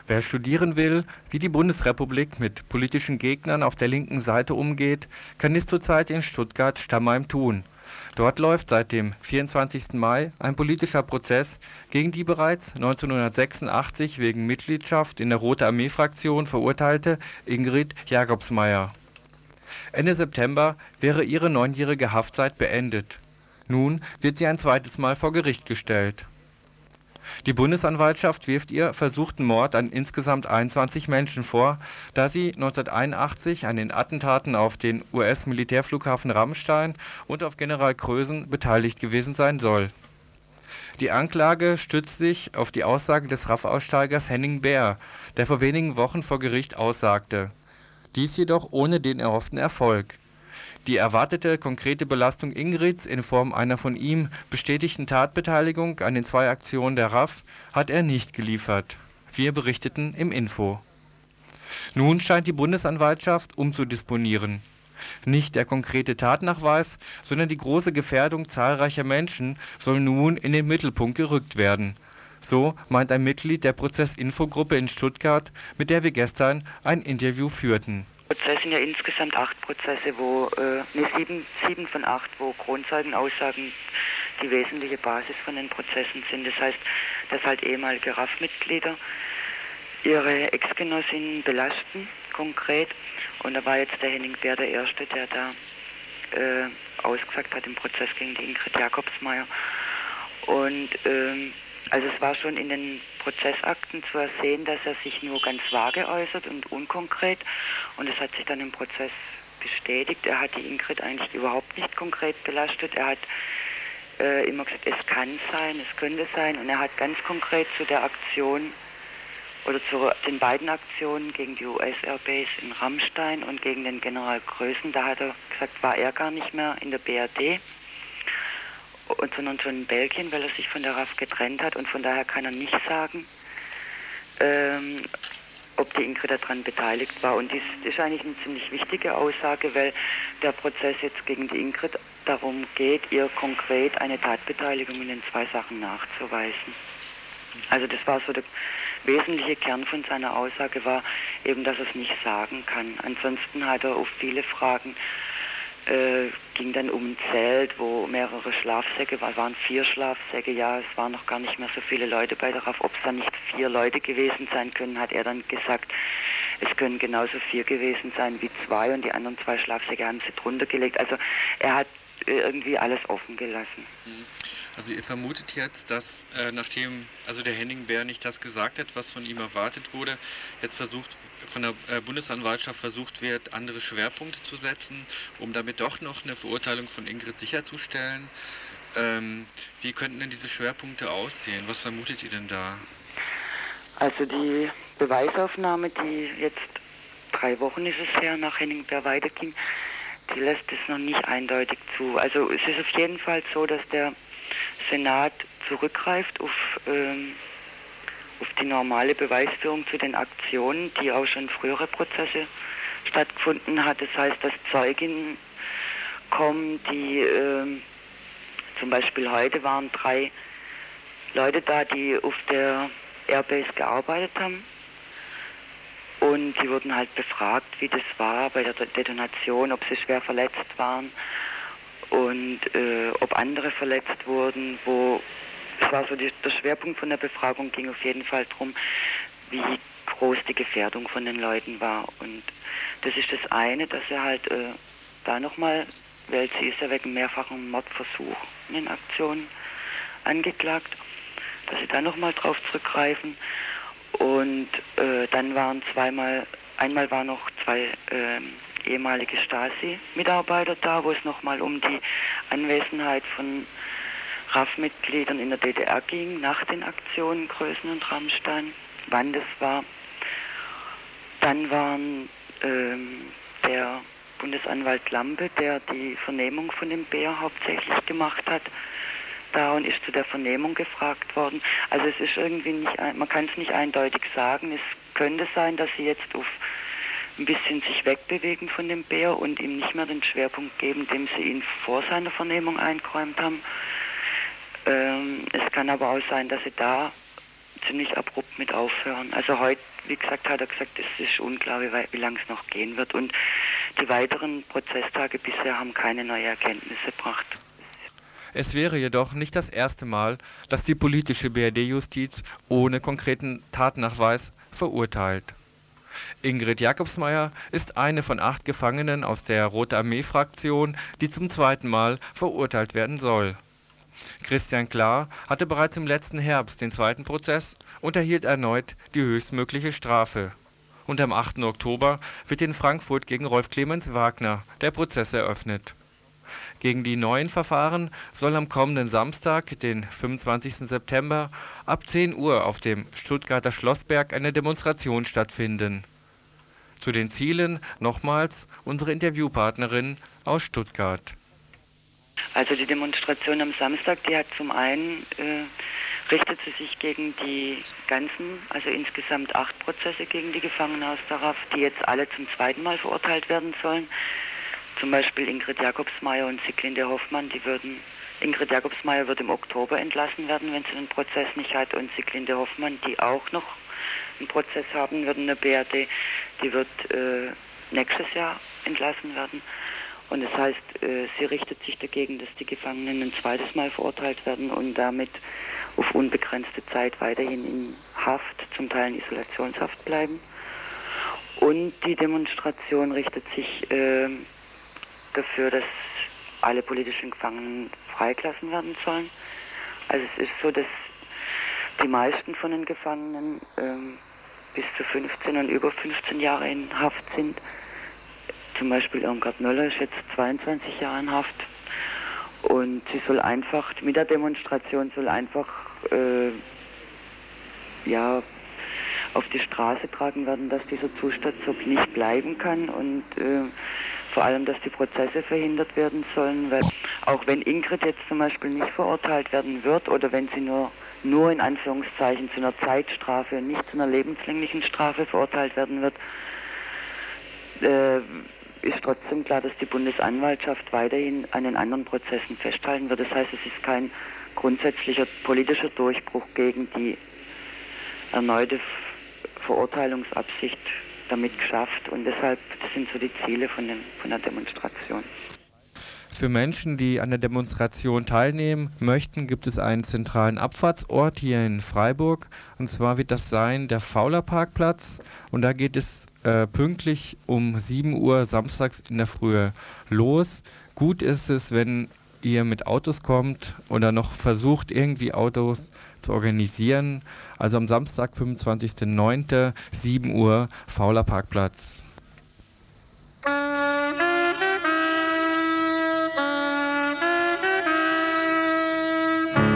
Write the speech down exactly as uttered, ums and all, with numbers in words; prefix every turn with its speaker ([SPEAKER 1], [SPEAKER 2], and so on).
[SPEAKER 1] Wer studieren will, wie die Bundesrepublik mit politischen Gegnern auf der linken Seite umgeht, kann dies zurzeit in Stuttgart-Stammheim tun. Dort läuft seit dem vierundzwanzigsten Mai ein politischer Prozess gegen die bereits neunzehnhundertsechsundachtzig wegen Mitgliedschaft in der Rote Armee-Fraktion verurteilte Ingrid Jakobsmeyer. Ende September wäre ihre neunjährige Haftzeit beendet. Nun wird sie ein zweites Mal vor Gericht gestellt. Die Bundesanwaltschaft wirft ihr versuchten Mord an insgesamt einundzwanzig Menschen vor, da sie neunzehnhunderteinundachtzig an den Attentaten auf den U S-Militärflughafen Ramstein und auf General Krösen beteiligt gewesen sein soll. Die Anklage stützt sich auf die Aussage des R A F-Aussteigers Henning Behr, der vor wenigen Wochen vor Gericht aussagte. Dies jedoch ohne den erhofften Erfolg. Die erwartete konkrete Belastung Ingrids in Form einer von ihm bestätigten Tatbeteiligung an den zwei Aktionen der R A F hat er nicht geliefert. Wir berichteten im Info. Nun scheint die Bundesanwaltschaft umzudisponieren. Nicht der konkrete Tatnachweis, sondern die große Gefährdung zahlreicher Menschen soll nun in den Mittelpunkt gerückt werden. So meint ein Mitglied der Prozess-Info-Gruppe in Stuttgart, mit der wir gestern ein Interview führten.
[SPEAKER 2] Prozesse sind ja insgesamt acht Prozesse, wo, äh, ne, sieben, sieben von acht, wo Kronzeugenaussagen die wesentliche Basis von den Prozessen sind. Das heißt, dass halt ehemalige R A F-Mitglieder ihre Ex-Genossinnen belasten, konkret. Und da war jetzt der Henning Behr der Erste, der da äh, ausgesagt hat im Prozess gegen die Ingrid Jakobsmeyer. Und ähm, also es war schon in den Prozessakten zu ersehen, dass er sich nur ganz vage äußert und unkonkret. Und es hat sich dann im Prozess bestätigt. Er hat die Ingrid eigentlich überhaupt nicht konkret belastet. Er hat äh, immer gesagt, es kann sein, es könnte sein. Und er hat ganz konkret zu der Aktion oder zu den beiden Aktionen gegen die U S-Airbase in Ramstein und gegen den General Krösen, da hat er gesagt, war er gar nicht mehr in der B R D. Und sondern schon in Belgien, weil er sich von der R A F getrennt hat und von daher kann er nicht sagen, ähm, ob die Ingrid daran beteiligt war. Und dies ist eigentlich eine ziemlich wichtige Aussage, weil der Prozess jetzt gegen die Ingrid darum geht, ihr konkret eine Tatbeteiligung in den zwei Sachen nachzuweisen. Also das war so der wesentliche Kern von seiner Aussage, war eben, dass er es nicht sagen kann. Ansonsten hat er auf viele Fragen Äh, ging dann um ein Zelt, wo mehrere Schlafsäcke waren, waren vier Schlafsäcke, ja, es waren noch gar nicht mehr so viele Leute bei der R A F, ob es dann nicht vier Leute gewesen sein können, hat er dann gesagt, es können genauso vier gewesen sein wie zwei und die anderen zwei Schlafsäcke haben sie drunter gelegt, also er hat irgendwie alles offen gelassen.
[SPEAKER 1] Also ihr vermutet jetzt, dass äh, nachdem also der Henning Behr nicht das gesagt hat, was von ihm erwartet wurde, jetzt versucht von der äh, Bundesanwaltschaft versucht wird, andere Schwerpunkte zu setzen, um damit doch noch eine Verurteilung von Ingrid sicherzustellen. Ähm, wie könnten denn diese Schwerpunkte aussehen? Was vermutet ihr denn da?
[SPEAKER 2] Also die Beweisaufnahme, die jetzt drei Wochen ist es her, nach Henning Behr weiterging, die lässt es noch nicht eindeutig zu. Also es ist auf jeden Fall so, dass der Senat zurückgreift auf, ähm, auf die normale Beweisführung zu den Aktionen, die auch schon frühere Prozesse stattgefunden hat. Das heißt, dass Zeuginnen kommen, die ähm, zum Beispiel heute waren drei Leute da, die auf der Airbase gearbeitet haben. Und die wurden halt befragt, wie das war bei der Detonation, ob sie schwer verletzt waren und äh, ob andere verletzt wurden. Wo es war so die, der Schwerpunkt von der Befragung ging auf jeden Fall darum, wie groß die Gefährdung von den Leuten war. Und das ist das eine, dass er halt äh, da nochmal, weil sie ist ja wegen mehrfachen Mordversuch in den Aktionen angeklagt, dass sie da nochmal drauf zurückgreifen. Und äh, dann waren zweimal, einmal waren noch zwei äh, ehemalige Stasi-Mitarbeiter da, wo es nochmal um die Anwesenheit von R A F-Mitgliedern in der D D R ging, nach den Aktionen Krösen und Ramstein, wann das war. Dann waren ähm, der Bundesanwalt Lampe, der die Vernehmung von dem Behr hauptsächlich gemacht hat, da und ist zu der Vernehmung gefragt worden. Also es ist irgendwie nicht, man kann es nicht eindeutig sagen. Es könnte sein, dass sie jetzt auf ein bisschen sich wegbewegen von dem Behr und ihm nicht mehr den Schwerpunkt geben, dem sie ihn vor seiner Vernehmung eingeräumt haben. Ähm, es kann aber auch sein, dass sie da ziemlich abrupt mit aufhören. Also heute, wie gesagt, hat er gesagt, es ist unklar, wie, wie lange es noch gehen wird. Und die weiteren Prozesstage bisher haben keine neuen Erkenntnisse gebracht.
[SPEAKER 1] Es wäre jedoch nicht das erste Mal, dass die politische B R D-Justiz ohne konkreten Tatnachweis verurteilt. Ingrid Jakobsmeyer ist eine von acht Gefangenen aus der Rote Armee-Fraktion, die zum zweiten Mal verurteilt werden soll. Christian Klar hatte bereits im letzten Herbst den zweiten Prozess und erhielt erneut die höchstmögliche Strafe. Und am achten Oktober wird in Frankfurt gegen Rolf Clemens Wagner der Prozess eröffnet. Gegen die neuen Verfahren soll am kommenden Samstag, den fünfundzwanzigsten September, ab zehn Uhr auf dem Stuttgarter Schlossberg eine Demonstration stattfinden. Zu den Zielen nochmals unsere Interviewpartnerin aus Stuttgart.
[SPEAKER 2] Also die Demonstration am Samstag, die hat zum einen, äh, richtet sie sich gegen die ganzen, also insgesamt acht Prozesse gegen die Gefangenen aus der R A F, die jetzt alle zum zweiten Mal verurteilt werden sollen. Zum Beispiel Ingrid Jakobsmeyer und Sieglinde Hoffmann, die würden, Ingrid Jakobsmeyer wird im Oktober entlassen werden, wenn sie den Prozess nicht hat, und Sieglinde Hoffmann, die auch noch einen Prozess haben würden, eine B R D, die wird äh, nächstes Jahr entlassen werden. Und das heißt, äh, sie richtet sich dagegen, dass die Gefangenen ein zweites Mal verurteilt werden und damit auf unbegrenzte Zeit weiterhin in Haft, zum Teil in Isolationshaft bleiben. Und die Demonstration richtet sich äh, dafür, dass alle politischen Gefangenen freigelassen werden sollen. Also es ist so, dass die meisten von den Gefangenen ähm, bis zu fünfzehn und über fünfzehn Jahre in Haft sind. Zum Beispiel Irmgard Möller ist jetzt zweiundzwanzig Jahre in Haft. Und sie soll einfach, mit der Demonstration soll einfach äh, ja, auf die Straße tragen werden, dass dieser Zustand so nicht bleiben kann und äh, vor allem, dass die Prozesse verhindert werden sollen, weil auch wenn Ingrid jetzt zum Beispiel nicht verurteilt werden wird oder wenn sie nur, nur in Anführungszeichen zu einer Zeitstrafe und nicht zu einer lebenslänglichen Strafe verurteilt werden wird, äh, ist trotzdem klar, dass die Bundesanwaltschaft weiterhin an den anderen Prozessen festhalten wird. Das heißt, es ist kein grundsätzlicher politischer Durchbruch gegen die erneute Verurteilungsabsicht damit geschafft, und deshalb das sind so die Ziele von, dem, von der Demonstration.
[SPEAKER 1] Für Menschen, die an der Demonstration teilnehmen möchten, gibt es einen zentralen Abfahrtsort hier in Freiburg, und zwar wird das sein der Fauler-Parkplatz, und da geht es äh, pünktlich um sieben Uhr samstags in der Früh los. Gut ist es, wenn ihr mit Autos kommt oder noch versucht, irgendwie Autos zu organisieren. Also am Samstag, fünfundzwanzigsten neunten sieben Uhr, Fauler Parkplatz.